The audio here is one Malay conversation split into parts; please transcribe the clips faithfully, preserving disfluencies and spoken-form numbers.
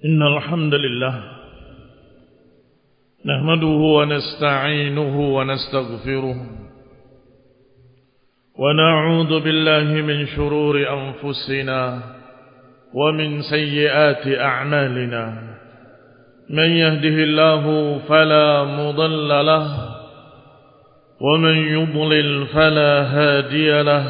إن الحمد لله نحمده ونستعينه ونستغفره ونعوذ بالله من شرور أنفسنا ومن سيئات أعمالنا من يهده الله فلا مضل له ومن يضلل فلا هادي له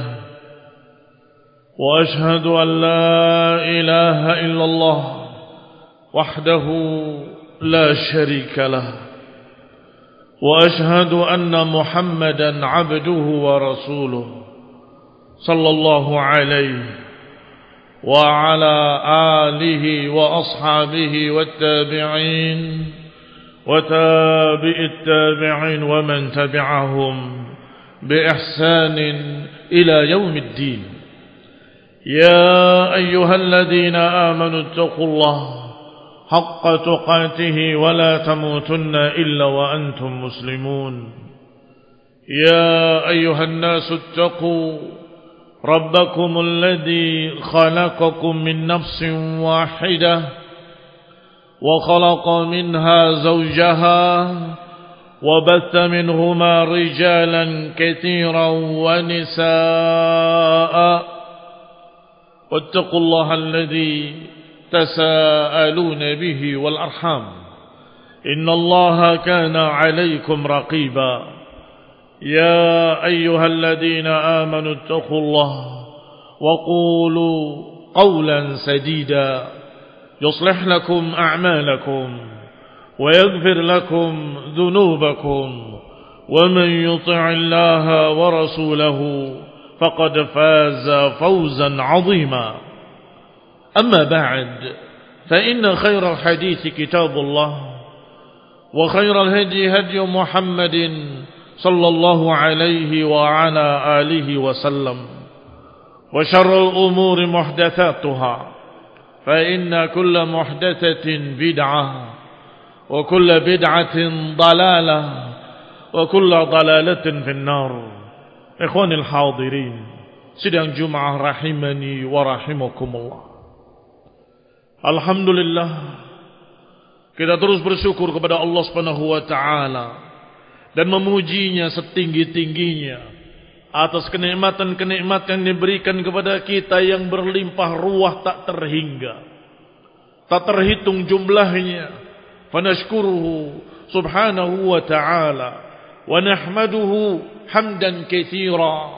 وأشهد أن لا إله إلا الله وحده لا شريك له وأشهد أن محمدا عبده ورسوله صلى الله عليه وعلى آله وأصحابه والتابعين وتابع التابعين ومن تبعهم بإحسان إلى يوم الدين. يا أيها الذين آمنوا اتقوا الله حق تقاته ولا تموتن إلا وأنتم مسلمون. يا أيها الناس اتقوا ربكم الذي خلقكم من نفس واحدة وخلق منها زوجها وبث منهما رجالا كثيرا ونساء واتقوا الله الذي تساءلون به والأرحام إن الله كان عليكم رقيبا. يا أيها الذين آمنوا اتقوا الله وقولوا قولا سديدا يصلح لكم أعمالكم ويغفر لكم ذنوبكم ومن يطع الله ورسوله فقد فاز فوزا عظيما. أما بعد فإن خير الحديث كتاب الله وخير الهدي هدي محمد صلى الله عليه وعلى آله وسلم وشر الأمور محدثاتها فإن كل محدثة بدعة وكل بدعة ضلالة وكل ضلالة في النار. إخواني الحاضرين sidang Jumat rahimani wa rahimakumullah. Alhamdulillah, kita terus bersyukur kepada Allah Subhanahu wa taala dan memujinya setinggi-tingginya atas kenikmatan-kenikmatan yang diberikan kepada kita yang berlimpah ruah tak terhingga, tak terhitung jumlahnya. Fanashkuruhu subhanahu wa ta'ala wa nahmaduhu hamdan katsira.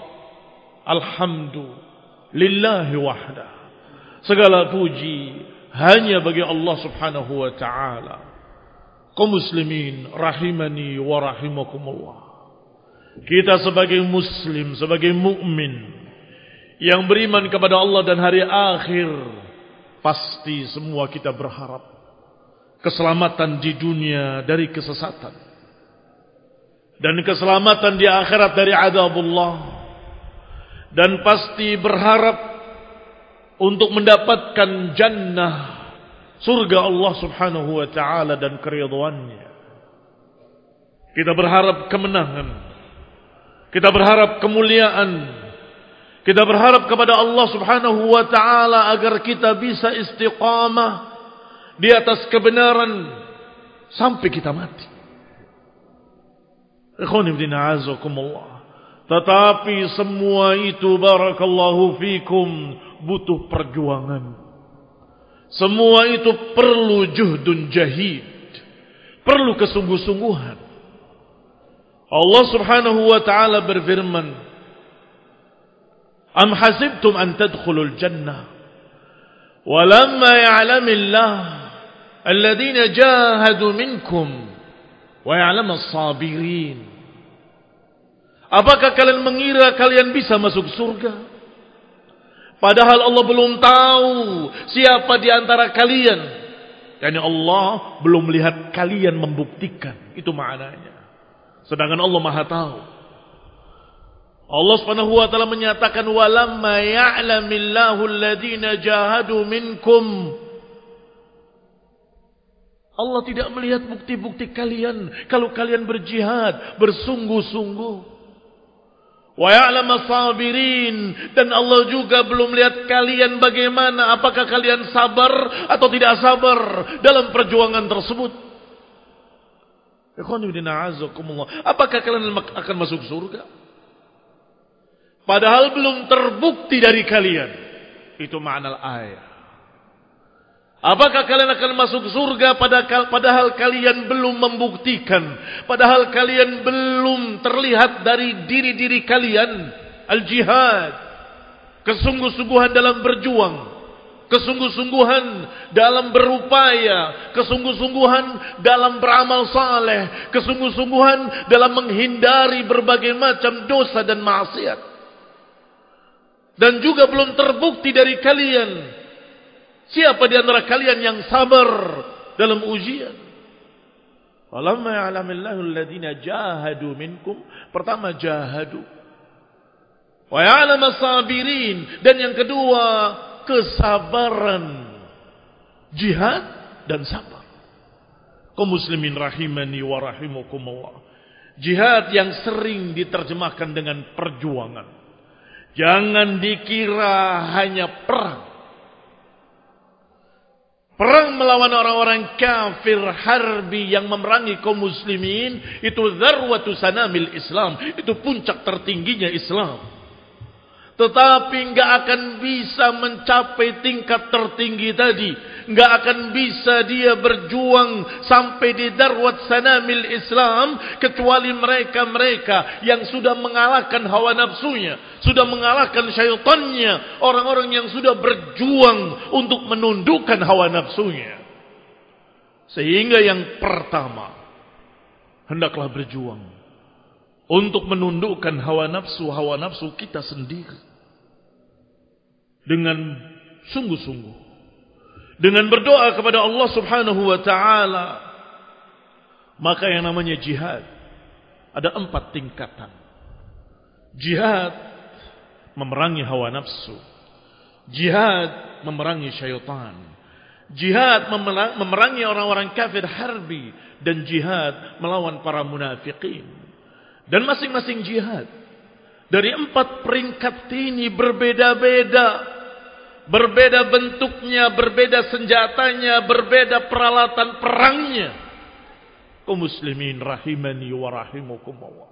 Alhamdulillahi wahdah. Segala puji hanya bagi Allah subhanahu wa ta'ala. Kaum muslimin rahimani wa rahimakumullah. Kita sebagai muslim, sebagai mukmin yang beriman kepada Allah dan hari akhir, pasti semua kita berharap keselamatan di dunia dari kesesatan dan keselamatan di akhirat dari azabullah. Dan pasti berharap untuk mendapatkan jannah, surga Allah subhanahu wa ta'ala dan keridhaannya. Kita berharap kemenangan, kita berharap kemuliaan, kita berharap kepada Allah subhanahu wa ta'ala agar kita bisa istiqamah di atas kebenaran sampai kita mati. Ikhwan ibn a'azakumullah. Tetapi semua itu barakallahu fikum butuh perjuangan. Semua itu perlu juhdun jahid, perlu kesungguh-sungguhan. Allah subhanahu wa ta'ala berfirman, Am hasibtum an tadkhulul jannah walamma ya'lamillah alladhina jahadu minkum wa ya'lamas sabirin. Apakah kalian mengira kalian bisa masuk surga padahal Allah belum tahu siapa di antara kalian? Yani Allah belum melihat kalian membuktikan. Itu maknanya. Sedangkan Allah Maha tahu. Allah Subhanahu wa taala menyatakan walamma ya'lamillahu alladhina jahadu minkum. Allah tidak melihat bukti-bukti kalian kalau kalian berjihad, bersungguh-sungguh. Wa ya'lamas sabirin, dan Allah juga belum lihat kalian bagaimana, apakah kalian sabar atau tidak sabar dalam perjuangan tersebut. Apakah kalian akan masuk surga? Padahal belum terbukti dari kalian. Itu makna ayat. Apakah kalian akan masuk surga padahal kalian belum membuktikan, padahal kalian belum terlihat dari diri-diri kalian al-jihad, kesungguh-sungguhan dalam berjuang, kesungguh-sungguhan dalam berupaya, kesungguh-sungguhan dalam beramal saleh, kesungguh-sungguhan dalam menghindari berbagai macam dosa dan maksiat. Dan juga belum terbukti dari kalian siapa di antara kalian yang sabar dalam ujian. Walamma ya'lamillahu alladhina jahadu minkum. Pertama jahadu. Wa ya'lamas sabirin. Dan yang kedua kesabaran. Jihad dan sabar. Kaum muslimin rahimani wa rahimakumullah. Jihad yang sering diterjemahkan dengan perjuangan. Jangan dikira hanya perang. Perang melawan orang-orang kafir harbi yang memerangi kaum muslimin, itu dzarwatu sanamil Islam, itu puncak tertingginya Islam. Tetapi enggak akan bisa mencapai tingkat tertinggi tadi, enggak akan bisa dia berjuang sampai di darwat sanamil Islam kecuali mereka-mereka yang sudah mengalahkan hawa nafsunya, sudah mengalahkan syaitannya, orang-orang yang sudah berjuang untuk menundukkan hawa nafsunya. Sehingga yang pertama, hendaklah berjuang untuk menundukkan hawa nafsu, hawa nafsu kita sendiri. Dengan sungguh-sungguh. Dengan berdoa kepada Allah subhanahu wa ta'ala. Maka yang namanya jihad ada empat tingkatan. Jihad memerangi hawa nafsu. Jihad memerangi syaitan. Jihad memerangi orang-orang kafir harbi. Dan jihad melawan para munafikin. Dan masing-masing jihad dari empat peringkat ini berbeda-beda. Berbeda bentuknya, berbeda senjatanya, berbeda peralatan perangnya. Kaum muslimin rahimani wa rahimakumullah.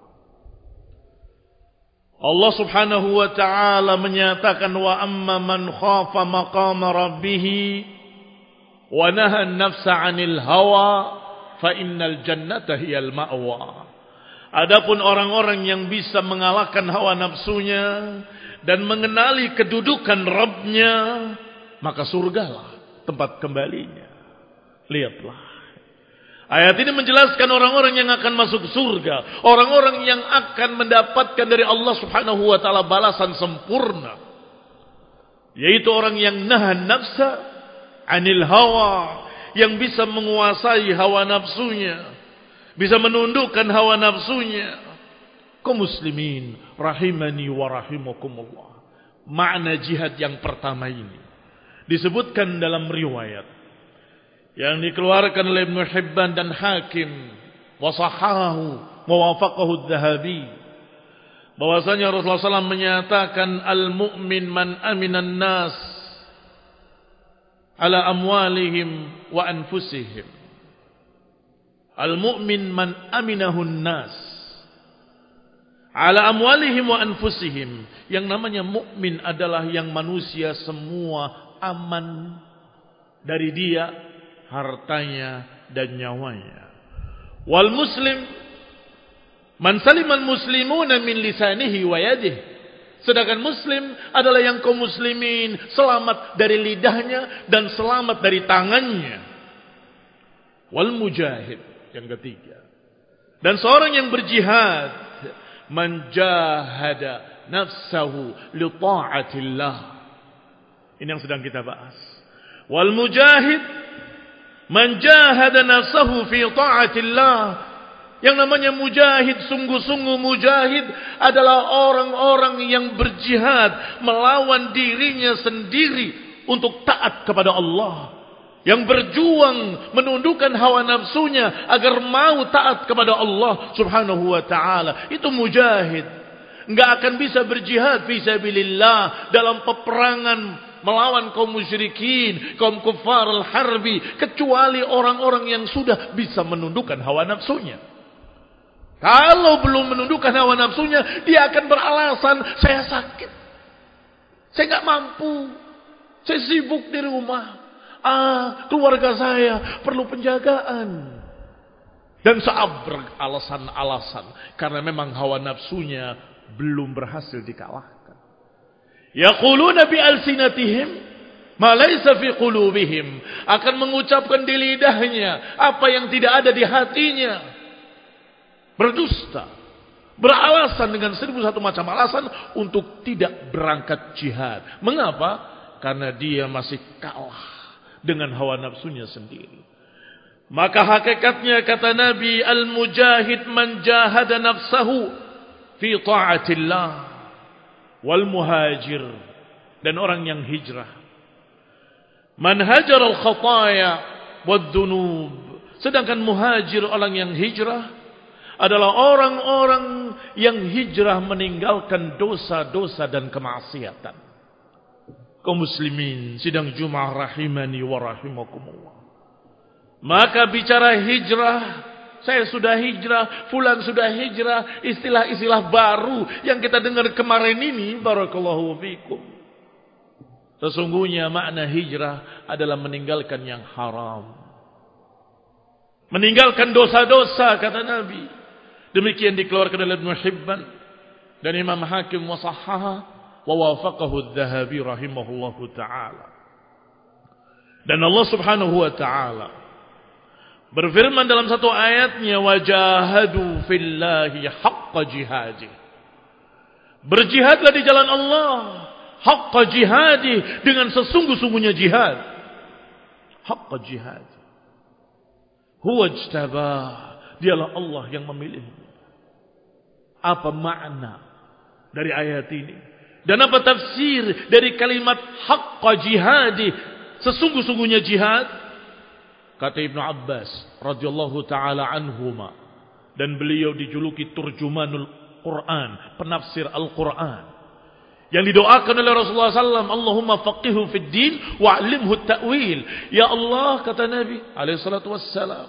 Allah subhanahu wa ta'ala menyatakan, wa amma man khafa maqama rabbih wa naha an-nafsa 'anil hawa fa innal jannata hiyal ma'wa. Adapun orang-orang yang bisa mengalahkan hawa nafsunya dan mengenali kedudukan Rabbnya, maka surgalah tempat kembalinya. Lihatlah. Ayat ini menjelaskan orang-orang yang akan masuk surga. Orang-orang yang akan mendapatkan dari Allah subhanahu wa ta'ala balasan sempurna. Yaitu orang yang nahan nafsa anil hawa. Yang bisa menguasai hawa nafsunya. Bisa menundukkan hawa nafsunya. Kaum muslimin rahimani wa rahimakumullah. Makna jihad yang pertama ini disebutkan dalam riwayat yang dikeluarkan oleh Ibnu Hibban dan Hakim, wa sahahahu wa wafaqahu adz-Dzahabi, bahwasanya Rasulullah sallallahu alaihi wasallam menyatakan, al-mu'min man aminan nas ala amwalihim wa anfusihim. Al-mu'min man aminahun nas ala amwalihim wa anfusihim. Yang namanya mukmin adalah yang manusia semua aman dari dia, hartanya dan nyawanya. Wal muslim man salimal muslimuna min lisanihi wa yadihi. Sedangkan muslim adalah yang kaum muslimin selamat dari lidahnya dan selamat dari tangannya. Wal mujahid yang ketiga. Dan seorang yang berjihad, man jahada nafsahu li ta'atillah. Ini yang sedang kita bahas. Wal mujahid man jahada nafsahu fi ta'atillah. Yang namanya mujahid, sungguh-sungguh mujahid adalah orang-orang yang berjihad melawan dirinya sendiri untuk taat kepada Allah. Yang berjuang menundukkan hawa nafsunya agar mau taat kepada Allah subhanahu wa ta'ala. Itu mujahid. enggak akan bisa berjihad fisabilillah dalam peperangan melawan kaum musyrikin, kaum kufar al-harbi, kecuali orang-orang yang sudah bisa menundukkan hawa nafsunya. Kalau belum menundukkan hawa nafsunya, dia akan beralasan, saya sakit, saya enggak mampu, saya sibuk di rumah, ah, keluarga saya perlu penjagaan. Dan seabrek alasan-alasan karena memang hawa nafsunya belum berhasil dikalahkan. Yaquluna bi alsinatihim ma laysa fi qulubihim, akan mengucapkan di lidahnya apa yang tidak ada di hatinya. Berdusta, beralasan dengan seribu satu macam alasan untuk tidak berangkat jihad. Mengapa? Karena dia masih kalah dengan hawa nafsunya sendiri. Maka hakikatnya kata Nabi, al-mujahid man jahada nafsahu fi ta'atillah, wal muhajir, dan orang yang hijrah, man hajar al-khataya wad dunub. Sedangkan muhajir, orang yang hijrah, adalah orang-orang yang hijrah meninggalkan dosa-dosa dan kemaksiatan. Kaum muslimin sidang Jumat rahimani wa rahimakumullah. Maka bicara hijrah, saya sudah hijrah, fulan sudah hijrah, istilah-istilah baru yang kita dengar kemarin ini, barakallahu fikum. Sesungguhnya makna hijrah adalah meninggalkan yang haram, meninggalkan dosa-dosa, kata Nabi. Demikian dikeluarkan oleh Ibnu Hibban dan Imam Hakim wa sahhaha wa wafaqahu adz-Dzahabi rahimahullahu taala. Dan Allah Subhanahu wa taala berfirman dalam satu ayatnya, wajahadu fillahi haqqa jihadih. Berjihadlah di jalan Allah haqqa jihadih, dengan sesungguh-sungguhnya jihad. Haqqa jihadih. Huwa ijtabah, dialah Allah yang memilihnya. Apa makna dari ayat ini? Dan apa tafsir dari kalimat haqqa jihadih, sesungguh-sungguhnya jihad? Kata Ibnu Abbas radhiyallahu taala anhuma, dan beliau dijuluki turjumanul Quran, penafsir Al-Quran, yang didoakan oleh Rasulullah sallallahu alaihi wasallam, Allahumma faqihu fid din wa'limhu ta'wil. Ya Allah, kata Nabi alaihi salatu wassalam,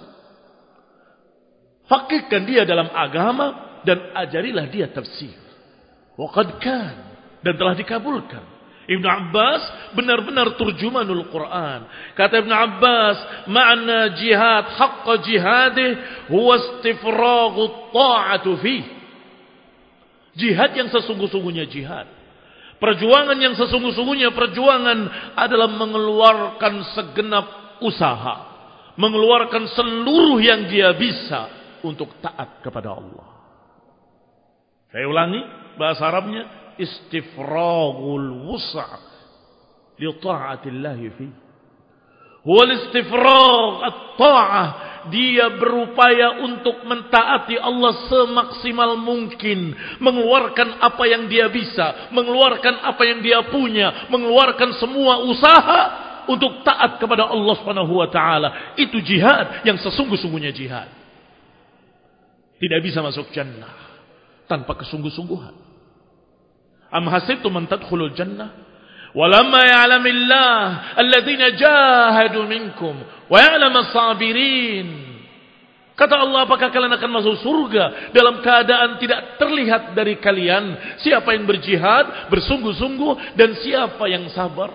faqihkan dia dalam agama dan ajarilah dia tafsir. Wa qad kan, dan telah dikabulkan. Ibnu Abbas benar-benar turjumanul Quran. Kata Ibnu Abbas, makna jihad haqqa jihadih huwa istifraghu ta'atu fi. Jihad yang sesungguh-sungguhnya jihad, perjuangan yang sesungguh-sungguhnya perjuangan adalah mengeluarkan segenap usaha, mengeluarkan seluruh yang dia bisa untuk taat kepada Allah. Saya ulangi bahasa Arabnya, istifraghul wusa' li ta'atillahi fi. Huwa istifragh at-ta'ah, dia berupaya untuk mentaati Allah semaksimal mungkin, mengeluarkan apa yang dia bisa, mengeluarkan apa yang dia punya, mengeluarkan semua usaha untuk taat kepada Allah Subhanahu wa taala. Itu jihad yang sesungguh-sungguhnya jihad. Tidak bisa masuk jannah tanpa kesungguh-sungguhan. Am hasibtum an tadkhulul jannah walamma ya'lamillah alladziina jahadu minkum wa ya'lamas sabirin. Kata Allah, apakah kalian akan masuk surga dalam keadaan tidak terlihat dari kalian siapa yang berjihad bersungguh-sungguh dan siapa yang sabar?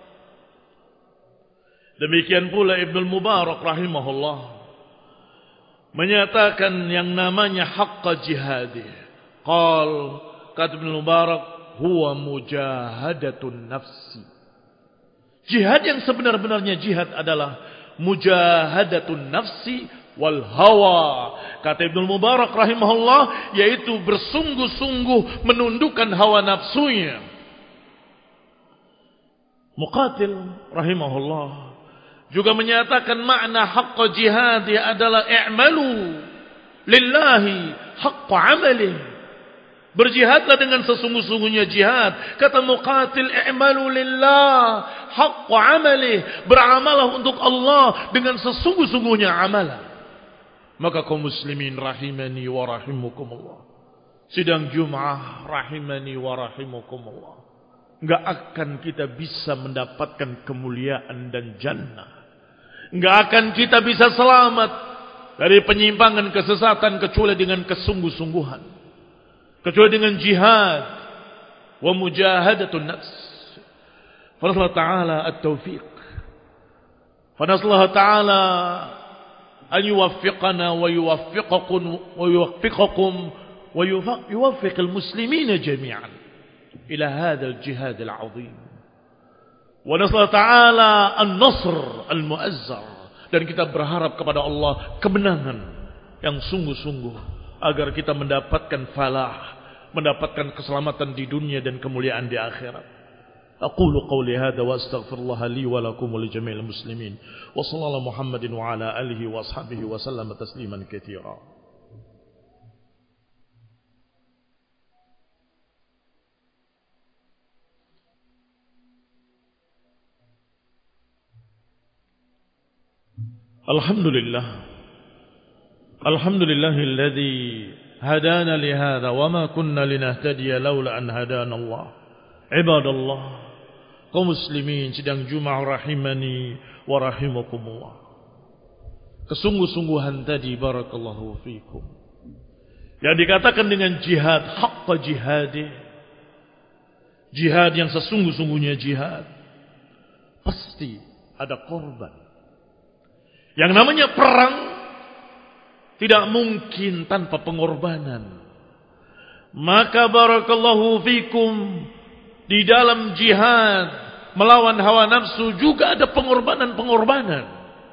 Demikian pula Ibnu Mubarak rahimahullah menyatakan yang namanya haqqa jihadih. Qal, kata Ibnu Mubarak, huwa mujahadatun nafsi. Jihad yang sebenar-benarnya jihad adalah mujahadatun nafsi wal hawa. Kata Ibnu Mubarak rahimahullah, yaitu bersungguh-sungguh menundukkan hawa nafsunya. Muqatil rahimahullah juga menyatakan makna haqqa jihad adalah i'malu lillahi haqqa amalih. Berjihadlah dengan sesungguh-sungguhnya jihad. Kata Muqatil, i'malu lillah haqqa amalih, beramalah untuk Allah dengan sesungguh-sungguhnya amalan. Maka kaum muslimin rahimani wa rahimukumullah, Sidang Jum'ah rahimani wa rahimakumullah. Enggak akan kita bisa mendapatkan kemuliaan dan jannah. Enggak akan kita bisa selamat dari penyimpangan kesesatan kecuali dengan kesungguh-sungguhan. Kecuali dengan jihad wa mujahadatun nafs. Fa ta'ala at-taufiq. Fa nasallahu ta'ala an yuwaffiqana wa yuwaffiqakum wa yuwaffiqakum ويوفق المسلمين جميعا إلى هذا الجهاد العظيم ونسأل تعالى النصر المؤزر, dan kita berharap kepada Allah kemenangan yang sungguh-sungguh agar kita mendapatkan falah, mendapatkan keselamatan di dunia dan kemuliaan di akhirat. Aqulu qawli hadha wa astaghfirullah li wa lakum wa li jami'il muslimin wa sallallahu Muhammadin wa ala alihi wa ashabihi wa sallama tasliman katsira. Alhamdulillah. Alhamdulillahilladzi hadana lihadza wa ma kunna linahtadiya laula an hadana Allah. Ibadallah, kaum muslimin sidang Jumat rahimani wa rahimakumullah. Kesungguh-sungguhan tadi barakallahu fikum yang dikatakan dengan jihad, haqqa jihadi, jihad yang sesungguh-sungguhnya jihad, pasti ada korban. Yang namanya perang tidak mungkin tanpa pengorbanan. Maka barakallahu fikum, di dalam jihad melawan hawa nafsu juga ada pengorbanan-pengorbanan.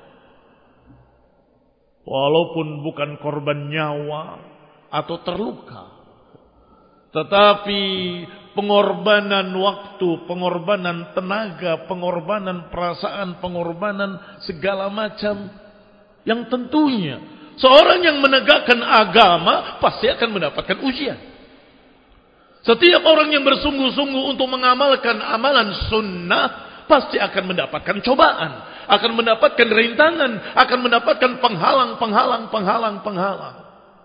Walaupun bukan korban nyawa atau terluka, tetapi pengorbanan waktu, pengorbanan tenaga, pengorbanan perasaan, pengorbanan segala macam, yang tentunya seorang yang menegakkan agama pasti akan mendapatkan ujian. Setiap orang yang bersungguh-sungguh untuk mengamalkan amalan sunnah pasti akan mendapatkan cobaan, akan mendapatkan rintangan, akan mendapatkan penghalang, penghalang, penghalang, penghalang.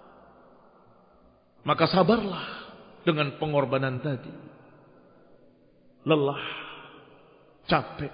Maka sabarlah dengan pengorbanan tadi. Lelah, capek,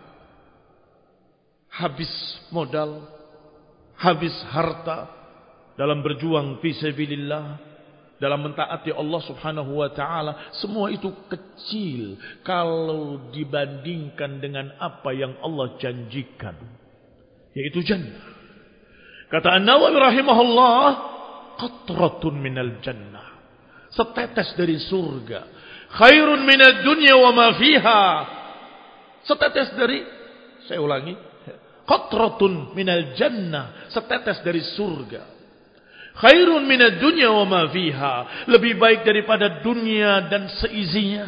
habis modal, habis harta dalam berjuang fi sabilillah, dalam mentaati Allah Subhanahu wa taala, semua itu kecil kalau dibandingkan dengan apa yang Allah janjikan, yaitu jannah. Kata An-Nawawi rahimahullah, qatratun minal jannah, setetes dari surga, khairun minad dunya wa ma fiha, setetes dari, saya ulangi, qatratun minal jannah, setetes dari surga, khairun minad dunya wa ma fiha, lebih baik daripada dunia dan seisinya.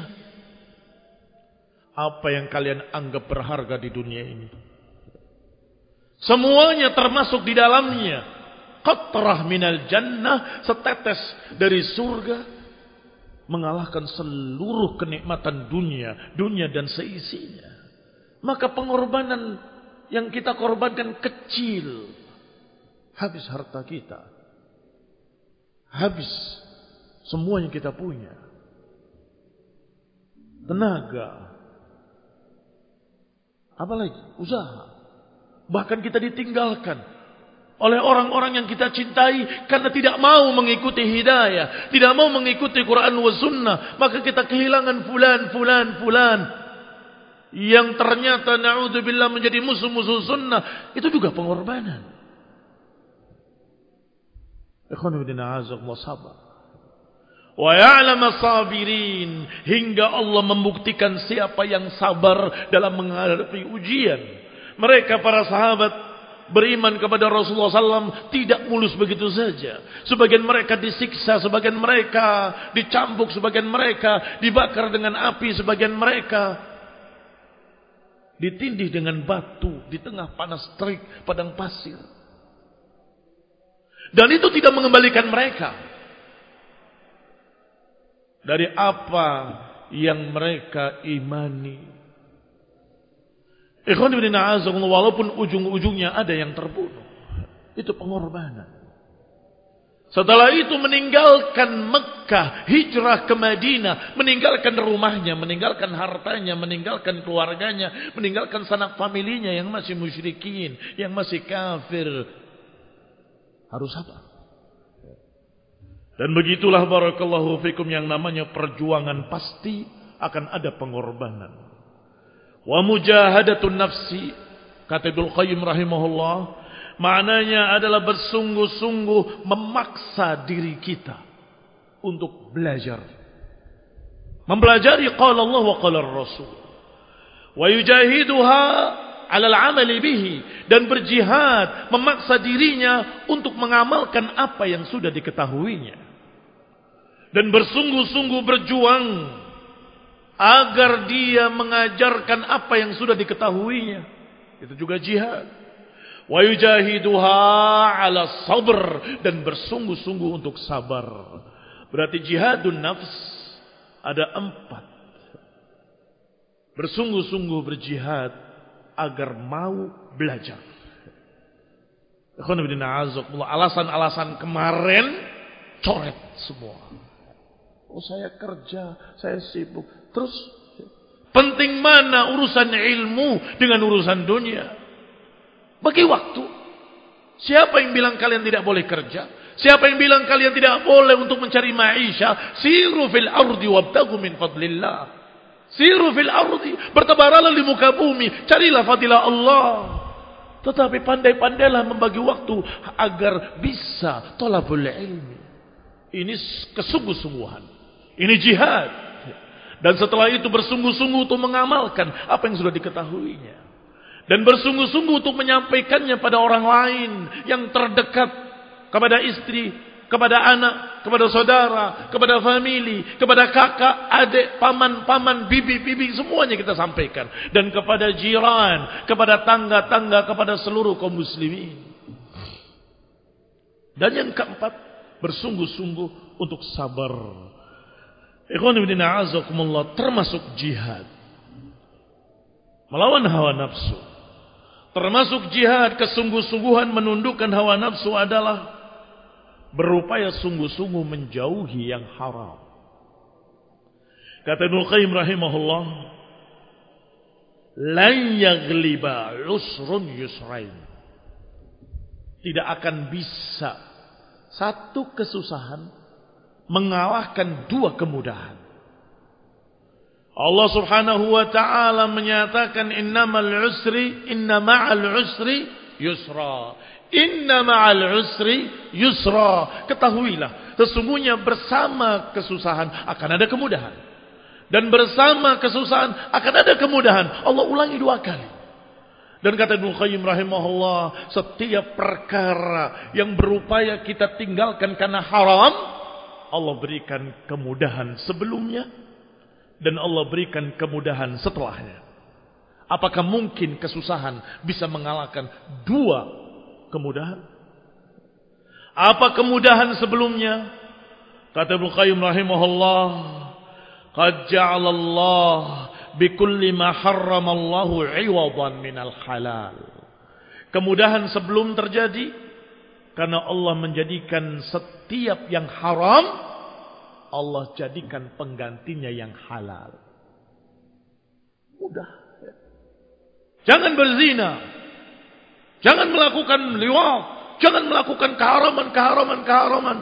Apa yang kalian anggap berharga di dunia ini, semuanya termasuk di dalamnya. Qatrah minal jannah, setetes dari surga, mengalahkan seluruh kenikmatan dunia, dunia dan seisinya. Maka pengorbanan yang kita korbankan kecil. Habis harta kita, habis semua yang kita punya, tenaga, apalagi usaha. Bahkan kita ditinggalkan oleh orang-orang yang kita cintai karena tidak mau mengikuti hidayah, tidak mau mengikuti Quran wa sunnah. Maka kita kehilangan fulan, fulan, fulan yang ternyata na'udzubillah menjadi musuh-musuh sunnah. Itu juga pengorbanan. Ikhwanuddina azakumullah, sabar. Wa ya'lam as-sabirin, hingga Allah membuktikan siapa yang sabar dalam menghadapi ujian. Mereka para sahabat beriman kepada Rasulullah sallallahu alaihi wasallam tidak mulus begitu saja. Sebagian mereka disiksa, sebagian mereka dicambuk, sebagian mereka dibakar dengan api, sebagian mereka ditindih dengan batu di tengah panas terik padang pasir. Dan itu tidak mengembalikan mereka dari apa yang mereka imani. Ikhwan ibn a'azakumullah, walaupun ujung-ujungnya ada yang terbunuh, itu pengorbanan. Setelah itu meninggalkan Mekah, hijrah ke Madinah, meninggalkan rumahnya, meninggalkan hartanya, meninggalkan keluarganya, meninggalkan sanak familinya yang masih musyrikin, yang masih kafir. Harus sabar. Dan begitulah barakallahu fikum yang namanya perjuangan pasti akan ada pengorbanan. Wa mujahadatun nafsi, kata Ibnu Qayyim rahimahullah, maknanya adalah bersungguh-sungguh memaksa diri kita untuk belajar. Mempelajari qala Allah wa qala Rasul. Wa yujahiduha 'ala al-'amali bihi, dan berjihad memaksa dirinya untuk mengamalkan apa yang sudah diketahuinya. Dan bersungguh-sungguh berjuang agar dia mengajarkan apa yang sudah diketahuinya. Itu juga jihad. Wa yujahiduha 'ala sabr, dan bersungguh-sungguh untuk sabar. Berarti jihadun nafs ada empat. Bersungguh-sungguh berjihad agar mau belajar. Alasan-alasan kemarin coret semua. Oh, saya kerja, saya sibuk. Terus penting mana urusan ilmu dengan urusan dunia? Bagi waktu. Siapa yang bilang kalian tidak boleh kerja? Siapa yang bilang kalian tidak boleh untuk mencari maisha? Siru fil ardi wabtagu min fadlillah. Siru fil ardi, bertebaranlah di muka bumi, carilah fadilah Allah. Tetapi pandai-pandailah membagi waktu agar bisa thalabul ilmi. Ini kesungguh-sungguhan. Ini jihad. Dan setelah itu bersungguh-sungguh untuk mengamalkan apa yang sudah diketahuinya. Dan bersungguh-sungguh untuk menyampaikannya pada orang lain yang terdekat, kepada istri, kepada anak, kepada saudara, kepada famili, kepada kakak, adik, paman, paman, bibi, bibi, semuanya kita sampaikan. Dan kepada jiran, kepada tangga-tangga, kepada seluruh kaum muslimin. Dan yang keempat, bersungguh-sungguh untuk sabar. Ikhwan fillah a'azakumullah, termasuk jihad melawan hawa nafsu. Termasuk jihad, kesungguh-sungguhan menundukkan hawa nafsu adalah berupaya sungguh-sungguh menjauhi yang haram. Kata Ibnu Qayyim rahimahullah, lan yaghliba usrun yusrain. Tidak akan bisa satu kesusahan mengalahkan dua kemudahan. Allah Subhanahu wa taala menyatakan innamal usri inna ma'al usri yusra. Inna ma'al usri yusra. Ketahuilah, sesungguhnya bersama kesusahan akan ada kemudahan. Dan bersama kesusahan akan ada kemudahan. Allah ulangi dua kali. Dan kata Ibnu Qayyim rahimahullah, setiap perkara yang berupaya kita tinggalkan karena haram, Allah berikan kemudahan sebelumnya dan Allah berikan kemudahan setelahnya. Apakah mungkin kesusahan bisa mengalahkan dua kemudahan? Apa kemudahan sebelumnya? Kata Ibnu Qayyim rahimahullah, qad ja'ala Allah bikulli ma harrama Allahu 'iwadan minal halal. Kemudahan sebelum terjadi karena Allah menjadikan setiap yang haram, Allah jadikan penggantinya yang halal. Mudah. Jangan berzina. Jangan melakukan liwat. Jangan melakukan keharaman-keharaman-keharaman.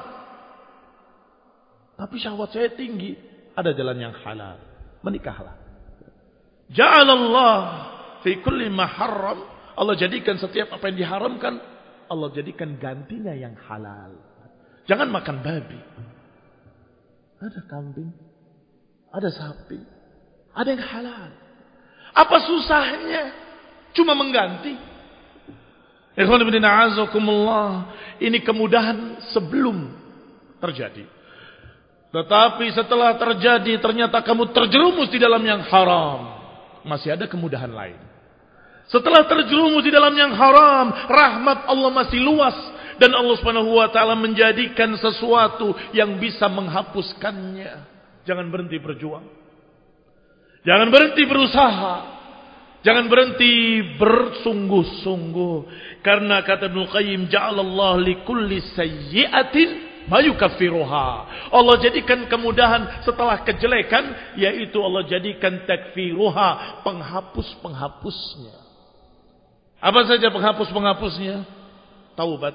Tapi syahwat saya tinggi. Ada jalan yang halal. Menikahlah. Ja'alallah fi kulli ma harram. Allah jadikan setiap apa yang diharamkan, Allah jadikan gantinya yang halal. Jangan makan babi. Ada kambing, ada sapi, ada yang halal. Apa susahnya? Cuma mengganti. Ikhwan fillah a'azakumullah, ini kemudahan sebelum terjadi. Tetapi setelah terjadi ternyata kamu terjerumus di dalam yang haram, masih ada kemudahan lain. Setelah terjerumus di dalam yang haram, rahmat Allah masih luas. Dan Allah subhanahu wa ta'ala menjadikan sesuatu yang bisa menghapuskannya. Jangan berhenti berjuang. Jangan berhenti berusaha. Jangan berhenti bersungguh-sungguh. Karena kata Ibnu Qayyim, ja'alallah likulli sayyi'atin ma yukaffiruha. Allah jadikan kemudahan setelah kejelekan, yaitu Allah jadikan takfiruha, penghapus-penghapusnya. Apa saja penghapus-penghapusnya? Taubat,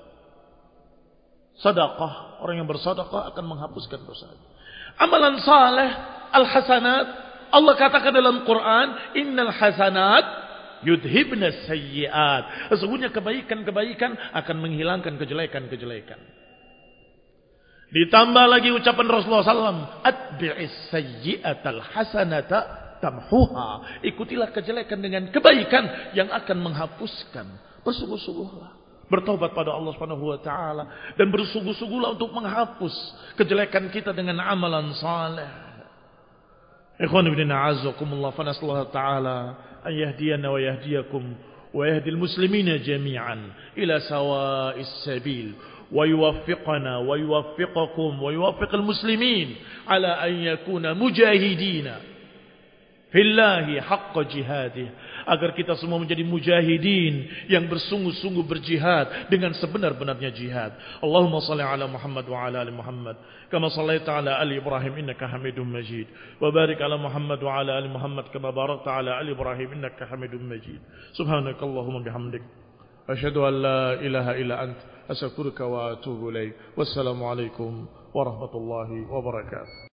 sedekah. Orang yang bersedekah akan menghapuskan dosa. Amalan saleh, al-hasanat. Allah katakan dalam Quran, innal hasanat yudhibna sayyiat. Sesungguhnya kebaikan-kebaikan akan menghilangkan kejelekan-kejelekan. Ditambah lagi ucapan Rasulullah sallallahu alaihi wasallam, atbi'is sayyi'atal hasanata tamhuha. Ikutilah kejelekan dengan kebaikan yang akan menghapuskan. Bersungguh-sungguhlah bertaubat pada Allah Subhanahu wa taala dan bersungguh-sungguhlah untuk menghapus kejelekan kita dengan amalan saleh. Ikhwan fillah a'azzakumullah, fa nasallahu ta'ala an yahdiyana wa yahdiyakum wa yahdil muslimina jami'an ila sawa'is sabil wa yuwaffiqana wa yuwaffiqakum wa yuwaffiqal muslimin ala an yakuna mujahidina fillahi haqqa jihadih, agar kita semua menjadi mujahidin yang bersungguh-sungguh berjihad dengan sebenar-benarnya jihad. Allahumma salli ala Muhammad wa ala ali Muhammad kama sallaita ala ali Ibrahim innaka Hamidum Majid, wa barik ala Muhammad wa ala ali Muhammad kama barakta ala ali Ibrahim innaka Hamidum Majid. Subhanakallahumma bihamdik asyhadu an la ilaha illa ant astaghfiruka wa atubu ilaik. Wassalamu alaikum warahmatullahi wabarakatuh.